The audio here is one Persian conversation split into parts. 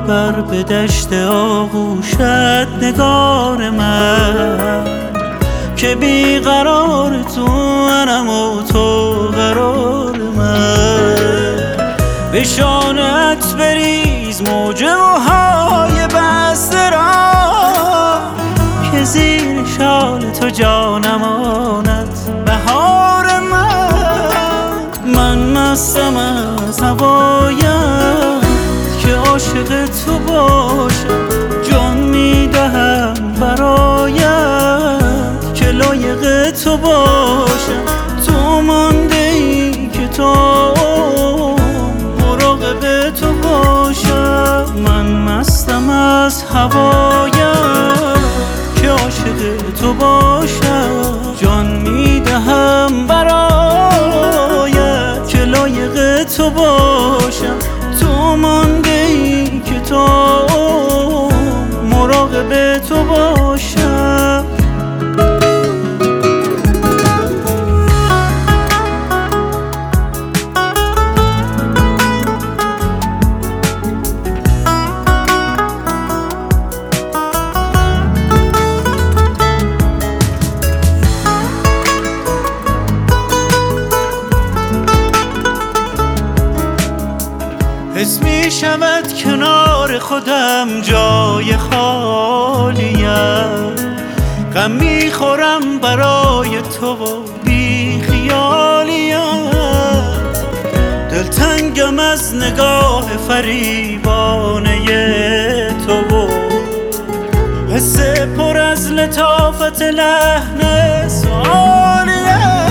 بر به دشت آغوشت نگار من، که بیقرار تو منم و تو قرار من. به شانت بریز موج موهای بسته را، که زیر شال تو جانم آند بهار من. من مستم از هوایم که عاشق تو باشم، جان میدهم برایت که لایق تو باشم. تو مانده ای که تو مراقب تو باشم. من مستم از هوایم که عاشق تو باشم، جان میدهم برایت که لایق تو باشم. تو مانده ای که تو مراقب تو باشم. حس می شود کنار خودم جای خالیم، غم می خورم برای تو و بی خیالیم. دلتنگم از نگاه فریبانه تو و حس پر از لطافت لحن سؤالیم.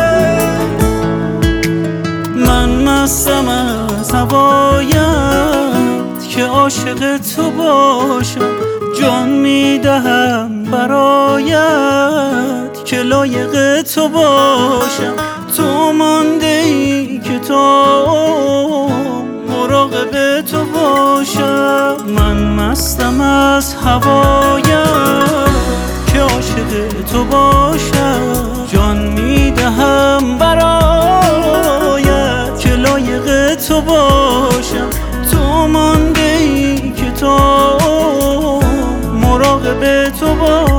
من مستم از هوایت که عاشق تو باشم، جان میدهم برایت که لایق تو باشم. تو مانده ای که تو مراقب تو باشم. من مستم از هوایت که عاشق تو باشم، جان میدهم برایت که لایق تو باشم. تو مانده ای که تو مراقب تو باشم.